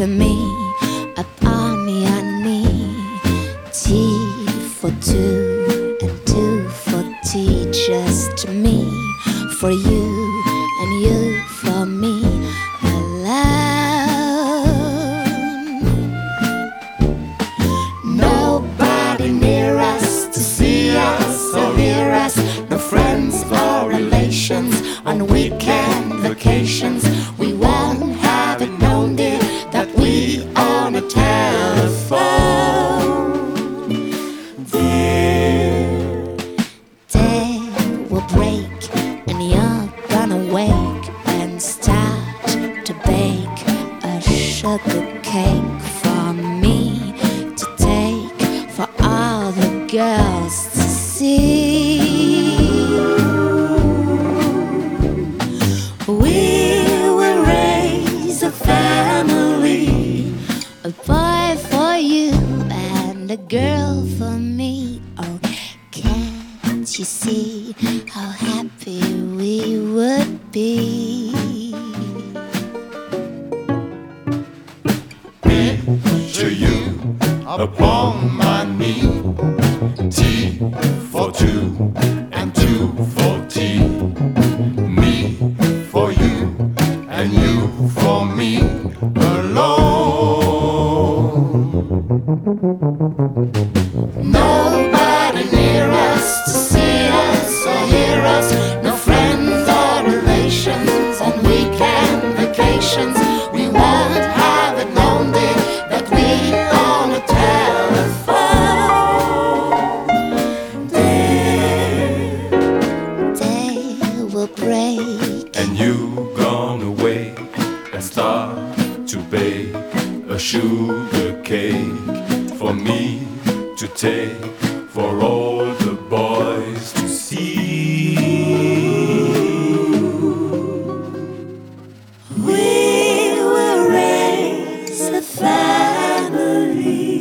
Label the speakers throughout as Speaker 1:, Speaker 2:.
Speaker 1: picture me up on your knee. T for two and two for tea. Just me for you and you for me alone. Nobody near us to see us or hear us. No friends or relations on weekend vacations. We won't have it known, dear, that we own a telephone. Dear, day will break and you're gonna wake and start to bake a sugar cake for me to take for all the girls to see. We will raise a family, a boy for you and a girl for me. Oh, can't you see how happy we would be?
Speaker 2: Picture you upon my knee. T for two and two for tea. Me for you and you for me alone.
Speaker 1: Nobody near us to see us or hear us. No friends or relations on weekend vacations. We won't have it known, dear, that we own a telephone. Day will break
Speaker 2: And you gonna wake and start to bake a sugar cake for me to take for all the boys to see.
Speaker 1: we will raise a family.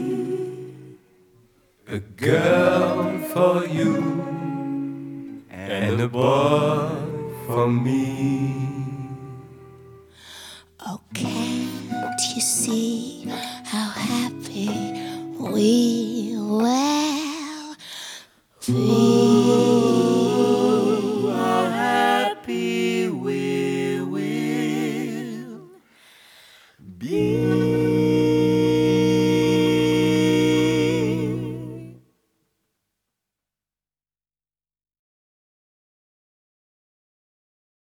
Speaker 2: A girl for you and a boy for me.
Speaker 1: Oh, can't you see how happy we will be? How happy we will be.